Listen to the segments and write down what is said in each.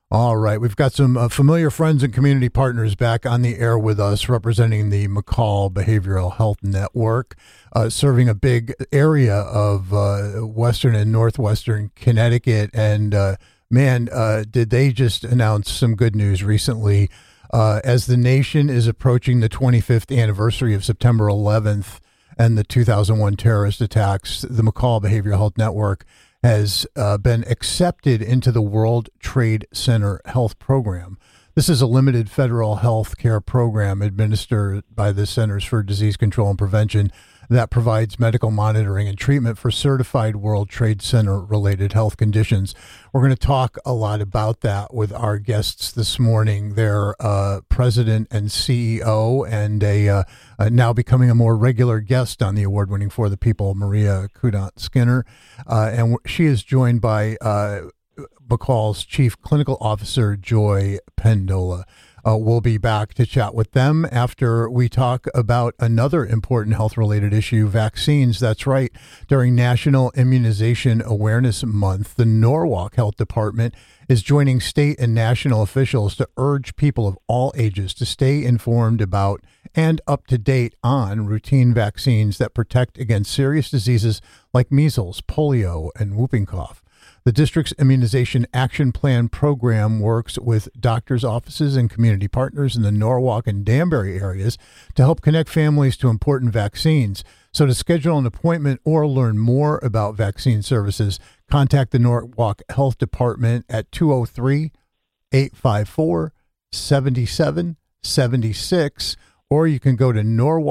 All right. We've got some familiar friends and community partners back on the air with us representing the McCall Behavioral Health Network, serving a big area of western and northwestern Connecticut. And did they just announce some good news recently as the nation is approaching the 25th anniversary of September 11th and the 2001 terrorist attacks. The McCall Behavioral Health Network has been accepted into the World Trade Center Health Program. This is a limited federal health care program administered by the Centers for Disease Control and Prevention that provides medical monitoring and treatment for certified World Trade Center related health conditions. We're going to talk a lot about that with our guests this morning. They're president and CEO and now becoming a more regular guest on the award-winning For the People, Maria Kudant-Skinner. And she is joined by McCall's Chief Clinical Officer, Joy Pendola. We'll be back to chat with them after we talk about another important health-related issue, vaccines. That's right. During National Immunization Awareness Month, the Norwalk Health Department is joining state and national officials to urge people of all ages to stay informed about and up to date on routine vaccines that protect against serious diseases like measles, polio, and whooping cough. The district's Immunization Action Plan program works with doctors' offices and community partners in the Norwalk and Danbury areas to help connect families to important vaccines. So to schedule an appointment or learn more about vaccine services, contact the Norwalk Health Department at 203-854-7776, or you can go to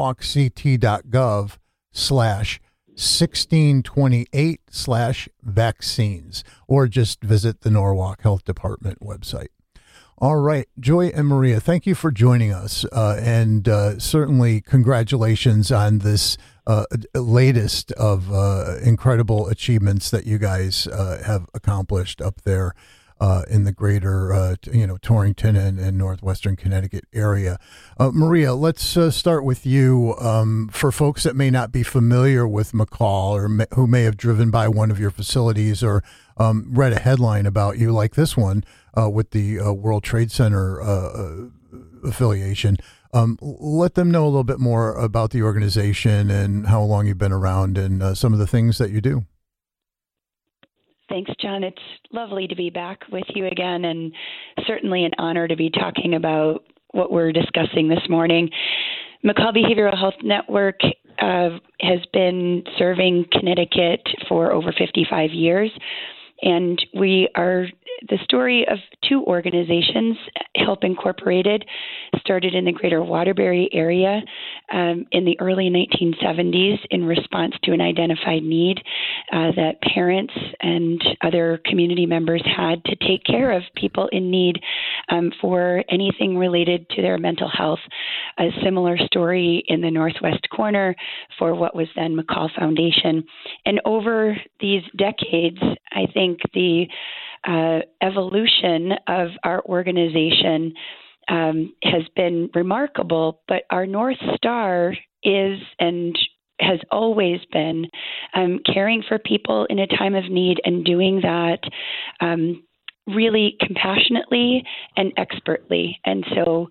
norwalkt.gov/1628/vaccines, or just visit the Norwalk Health Department website. All right, Joy and Maria, thank you for joining us, and certainly congratulations on this latest of incredible achievements that you guys have accomplished up there in the greater, Torrington and northwestern Connecticut area. Maria, let's start with you. For folks that may not be familiar with McCall or who may have driven by one of your facilities or read a headline about you like this one with the World Trade Center affiliation, let them know a little bit more about the organization and how long you've been around and some of the things that you do. Thanks, John. It's lovely to be back with you again, and certainly an honor to be talking about what we're discussing this morning. McCall Behavioral Health Network has been serving Connecticut for over 55 years, and we are the story of two organizations. Help Incorporated started in the greater Waterbury area in the early 1970s in response to an identified need that parents and other community members had to take care of people in need for anything related to their mental health. A similar story in the northwest corner for what was then McCall Foundation. And over these decades, I think the evolution of our organization has been remarkable, but our North Star is and has always been caring for people in a time of need and doing that really compassionately and expertly. And so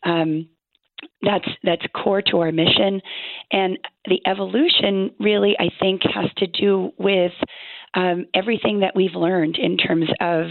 that's core to our mission. And the evolution really, I think, has to do with everything that we've learned in terms of,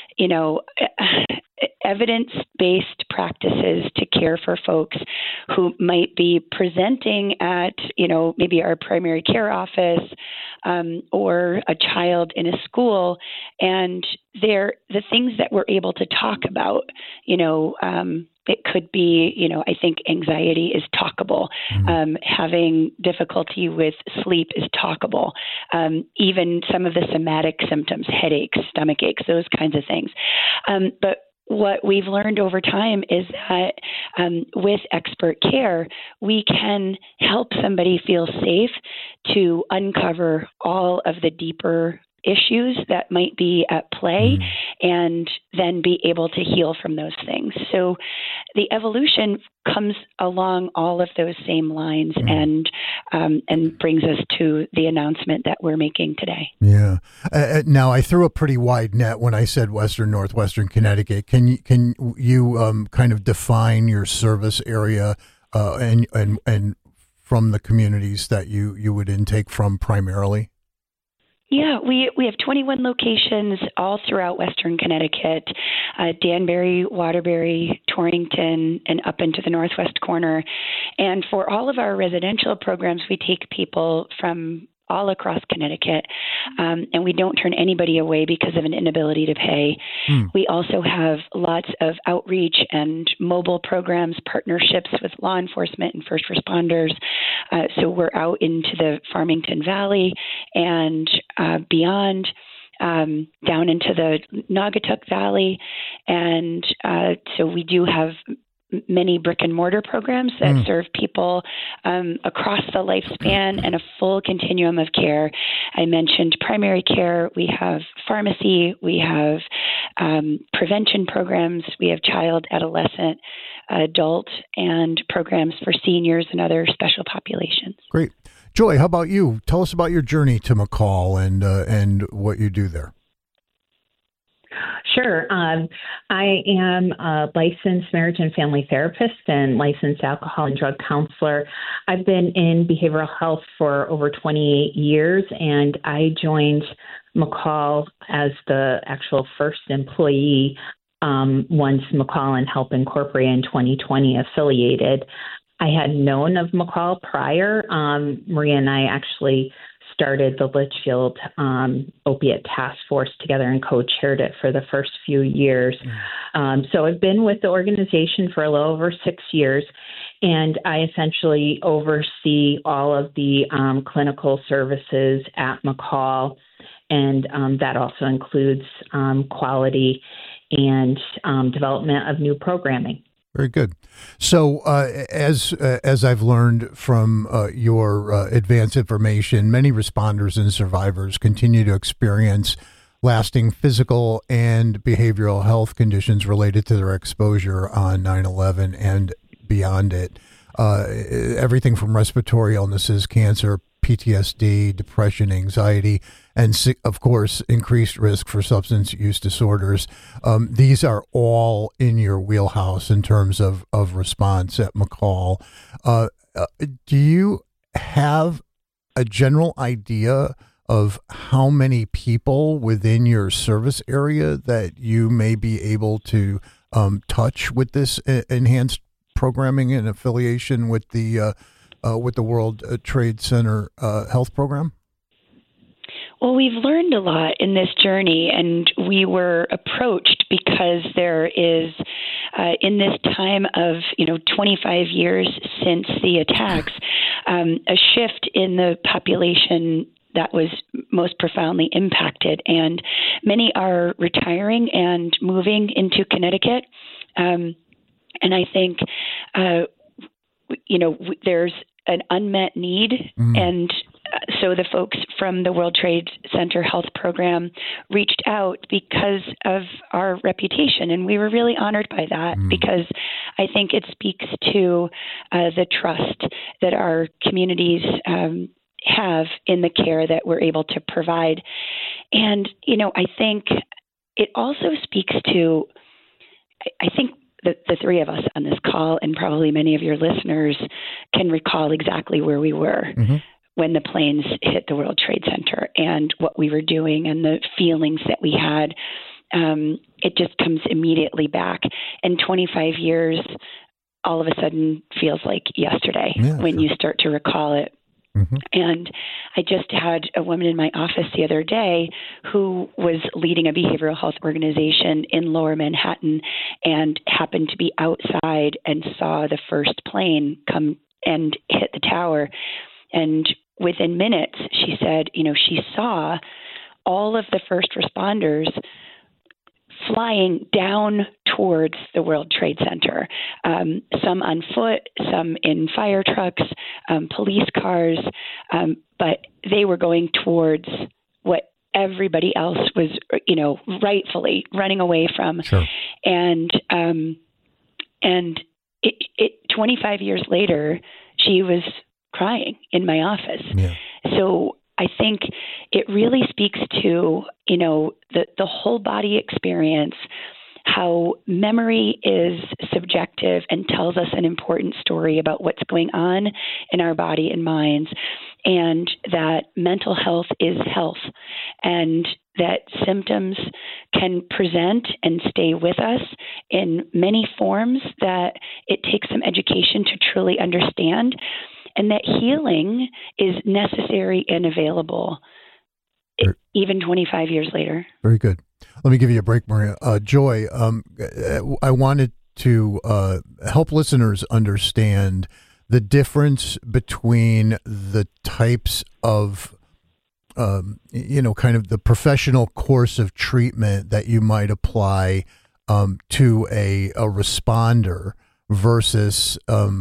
evidence-based practices to care for folks who might be presenting at, maybe our primary care office or a child in a school. And they're the things that we're able to talk about, it could be, I think anxiety is talkable. Having difficulty with sleep is talkable. Even some of the somatic symptoms, headaches, stomach aches, those kinds of things. But what we've learned over time is that with expert care, we can help somebody feel safe to uncover all of the deeper issues that might be at play and then be able to heal from those things. So the evolution comes along all of those same lines and brings us to the announcement that we're making today. Yeah. Now, I threw a pretty wide net when I said Northwestern Connecticut. Can you kind of define your service area and from the communities that you would intake from primarily? Yeah, we have 21 locations all throughout Western Connecticut, Danbury, Waterbury, Torrington, and up into the northwest corner. And for all of our residential programs, we take people from all across Connecticut, and we don't turn anybody away because of an inability to pay. We also have lots of outreach and mobile programs, partnerships with law enforcement and first responders. So we're out into the Farmington Valley and beyond, down into the Naugatuck Valley. And so we do have many brick and mortar programs that serve people across the lifespan and a full continuum of care. I mentioned primary care. We have pharmacy. We have prevention programs. We have child, adolescent, adult, and programs for seniors and other special populations. Great. Joy, how about you? Tell us about your journey to McCall and what you do there. Sure. I am a licensed marriage and family therapist and licensed alcohol and drug counselor. I've been in behavioral health for over 28 years, and I joined McCall as the actual first employee once McCall and Help Incorporated in 2020 affiliated. I had known of McCall prior. Maria and I actually started the Litchfield Opiate Task Force together and co-chaired it for the first few years. So I've been with the organization for a little over 6 years, and I essentially oversee all of the clinical services at McCall, and that also includes quality and development of new programming. Very good. So, as I've learned from your advance information, many responders and survivors continue to experience lasting physical and behavioral health conditions related to their exposure on 9/11 and beyond it. Everything from respiratory illnesses, cancer, PTSD, depression, anxiety, and of course, increased risk for substance use disorders. These are all in your wheelhouse in terms of response at McCall. Do you have a general idea of how many people within your service area that you may be able to touch with this enhanced programming and affiliation with the World Trade Center health program? Well, we've learned a lot in this journey, and we were approached because there is, in this time of 25 years since the attacks, a shift in the population that was most profoundly impacted, and many are retiring and moving into Connecticut. And I think, there's an unmet need, and so the folks from the World Trade Center Health Program reached out because of our reputation, and we were really honored by that because I think it speaks to the trust that our communities have in the care that we're able to provide. And, I think it also speaks to, I think, the three of us on this call, and probably many of your listeners, can recall exactly where we were when the planes hit the World Trade Center and what we were doing and the feelings that we had. It just comes immediately back. And 25 years all of a sudden feels like yesterday when you start to recall it. And I just had a woman in my office the other day who was leading a behavioral health organization in Lower Manhattan and happened to be outside and saw the first plane come and hit the tower. And within minutes, she said, she saw all of the first responders flying down towards the World Trade Center, some on foot, some in fire trucks, police cars, but they were going towards what everybody else was, rightfully running away from. Sure. And 25 years later, she was crying in my office. Yeah. So I think it really speaks to, the whole body experience, how memory is subjective and tells us an important story about what's going on in our body and minds, and that mental health is health, and that symptoms can present and stay with us in many forms that it takes some education to truly understand, and that healing is necessary and available even 25 years later. Very good. Let me give you a break, Maria. Joy, I wanted to help listeners understand the difference between the types of, kind of the professional course of treatment that you might apply to a responder versus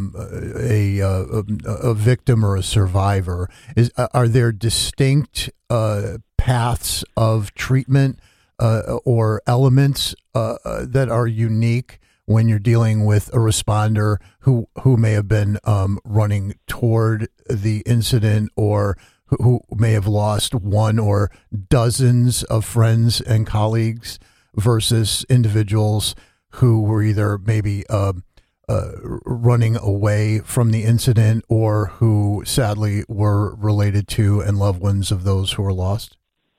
a victim or a survivor. Are there distinct paths of treatment or elements that are unique when you're dealing with a responder who may have been running toward the incident, or who may have lost one or dozens of friends and colleagues, versus individuals who were either maybe running away from the incident, or who sadly were related to and loved ones of those who were lost?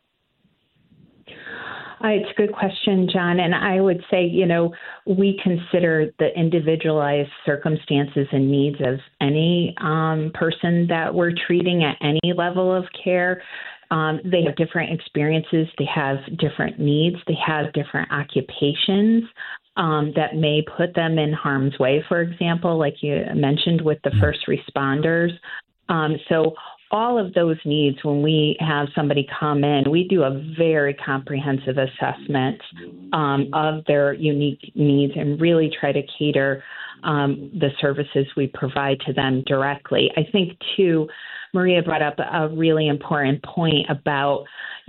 It's a good question, John. And I would say, we consider the individualized circumstances and needs of any person that we're treating at any level of care. They have different experiences. They have different needs. They have different occupations that may put them in harm's way, for example, like you mentioned with the first responders. So all of those needs, when we have somebody come in, we do a very comprehensive assessment of their unique needs and really try to cater the services we provide to them directly. I think, too, Maria brought up a really important point about,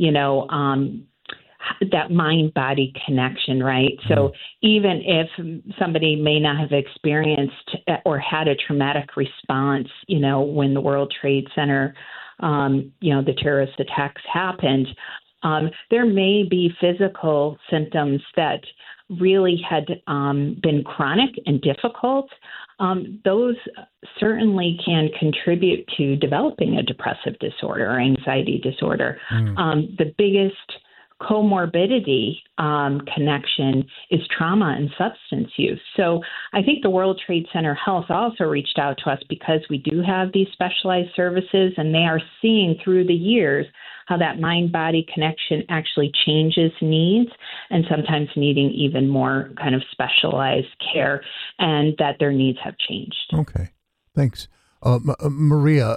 that mind-body connection, right? So even if somebody may not have experienced or had a traumatic response, when the World Trade Center, the terrorist attacks happened, there may be physical symptoms that really had been chronic and difficult. Those certainly can contribute to developing a depressive disorder or anxiety disorder. The biggest comorbidity connection is trauma and substance use. So I think the World Trade Center Health also reached out to us because we do have these specialized services, and they are seeing through the years how that mind-body connection actually changes needs, and sometimes needing even more kind of specialized care, and that their needs have changed. Okay, thanks. Maria,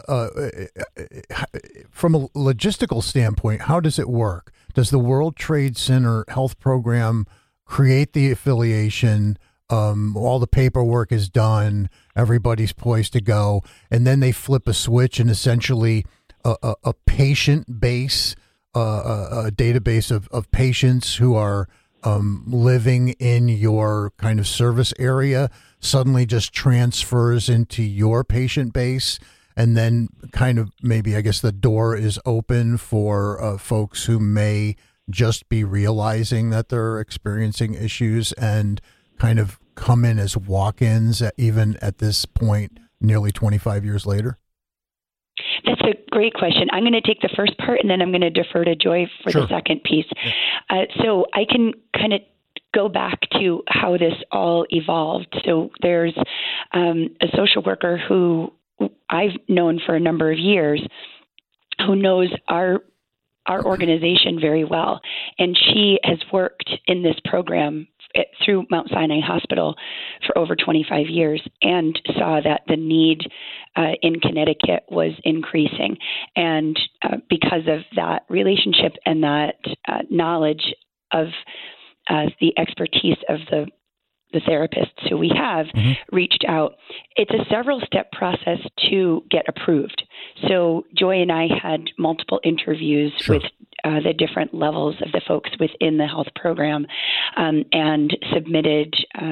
from a logistical standpoint, how does it work? Does the World Trade Center Health Program create the affiliation? All the paperwork is done, everybody's poised to go, and then they flip a switch and essentially a patient base, a database of patients who are living in your kind of service area suddenly just transfers into your patient base, and then kind of maybe, I guess, the door is open for folks who may just be realizing that they're experiencing issues and kind of come in as walk-ins even at this point, nearly 25 years later? That's a great question. I'm going to take the first part, and then I'm going to defer to Joy for Sure. the second piece. So I can kind of go back to how this all evolved. So there's a social worker who I've known for a number of years who knows our organization very well, and she has worked in this program through Mount Sinai Hospital for over 25 years and saw that the need in Connecticut was increasing. And because of that relationship and that knowledge of the expertise of the therapists who we have reached out. It's a several-step process to get approved. So Joy and I had multiple interviews Sure. with the different levels of the folks within the health program, and submitted,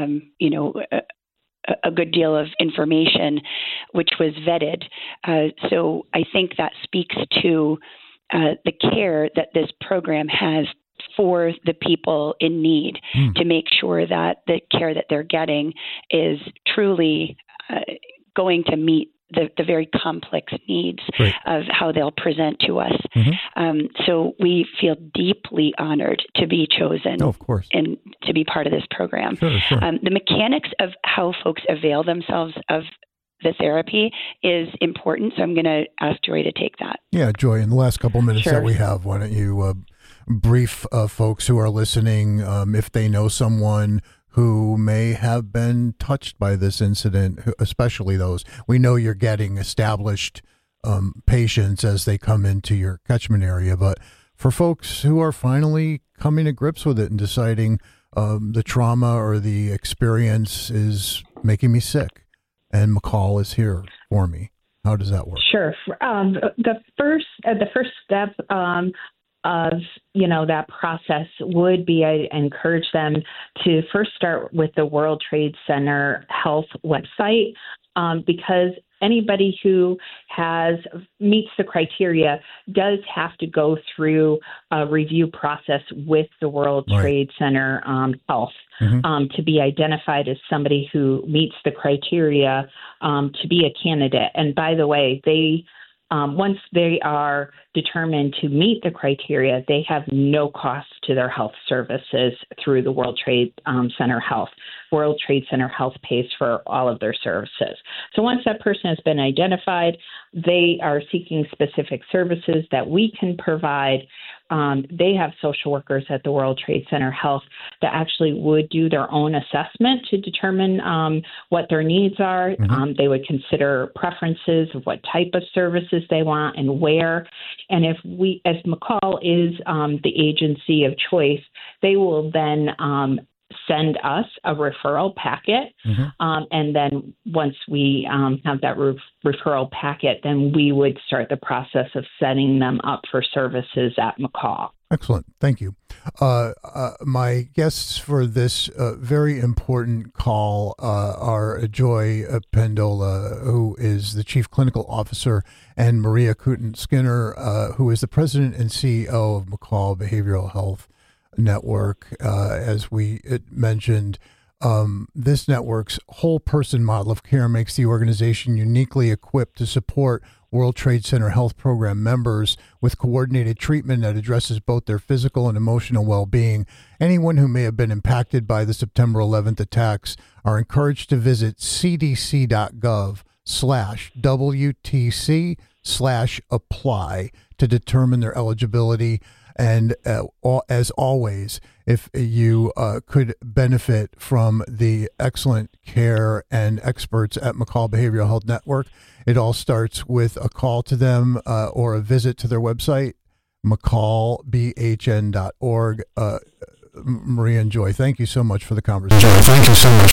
a good deal of information, which was vetted. So I think that speaks to the care that this program has for the people in need, to make sure that the care that they're getting is truly going to meet the very complex needs of how they'll present to us. So we feel deeply honored to be chosen, of course, and to be part of this program. Sure. The mechanics of how folks avail themselves of the therapy is important. So I'm going to ask Joy to take that. Yeah, Joy, in the last couple minutes that we have, why don't you brief folks who are listening, if they know someone who may have been touched by this incident, especially those. We know you're getting established patients as they come into your catchment area, but for folks who are finally coming to grips with it and deciding the trauma or the experience is making me sick and McCall is here for me, how does that work? Sure. The first step of that process would be, I encourage them to first start with the World Trade Center Health website, because anybody who meets the criteria does have to go through a review process with the World Trade Center Health to be identified as somebody who meets the criteria to be a candidate. And by the way, once they are determined to meet the criteria, they have no cost to their health services through the World Trade Center Health. World Trade Center Health pays for all of their services. So once that person has been identified, they are seeking specific services that we can provide. They have social workers at the World Trade Center Health that actually would do their own assessment to determine what their needs are. They would consider preferences of what type of services they want and where. And if as McCall is the agency of choice, they will then send us a referral packet. And then once we have that referral packet, then we would start the process of setting them up for services at McCall. Excellent. Thank you. My guests for this very important call are Joy Pendola, who is the Chief Clinical Officer, and Maria Kooten-Skinner, who is the President and CEO of McCall Behavioral Health Network. As we mentioned, this network's whole person model of care makes the organization uniquely equipped to support World Trade Center Health Program members with coordinated treatment that addresses both their physical and emotional well-being. Anyone who may have been impacted by the September 11th attacks are encouraged to visit cdc.gov/WTC/apply to determine their eligibility. And as always, if you could benefit from the excellent care and experts at McCall Behavioral Health Network, it all starts with a call to them or a visit to their website, mccallbhn.org. Maria and Joy, thank you so much for the conversation. Joy, thank you so much.